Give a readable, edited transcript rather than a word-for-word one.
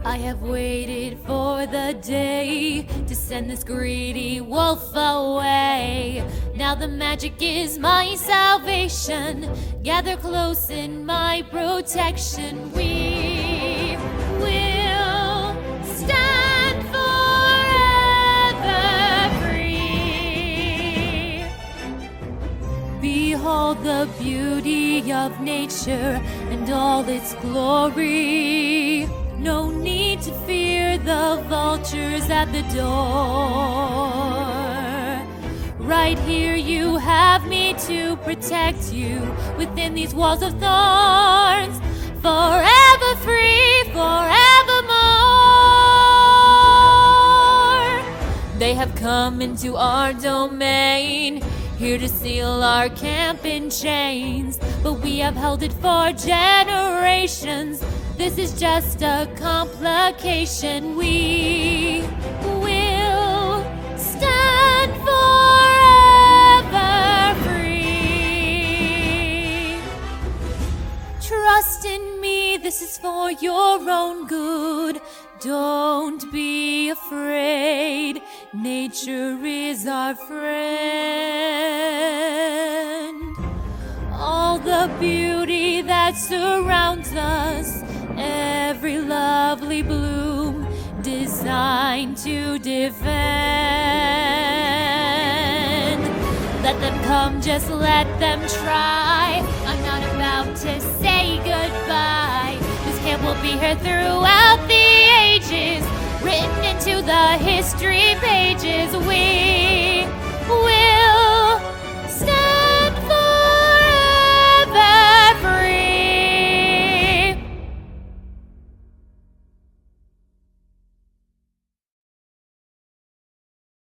I have waited for the day to send this greedy wolf away. Now the magic is my salvation. Gather close in my protection. We will stand forever free. Behold the beauty of nature and all its glory. No need to fear the vultures at the door. Right here you have me to protect you within these walls of thorns. Forever free, forevermore. They have come into our domain, here to seal our camp in chains. But we have held it for generations. This is just a complication. We will stand forever free. Trust in me, this is for your own good. Don't be afraid, nature is our friend. All the beauty that surrounds us, every lovely bloom designed to defend. Let them come, just let them try. I'm not about to say goodbye. This camp will be here throughout the ages, written into the history pages. We will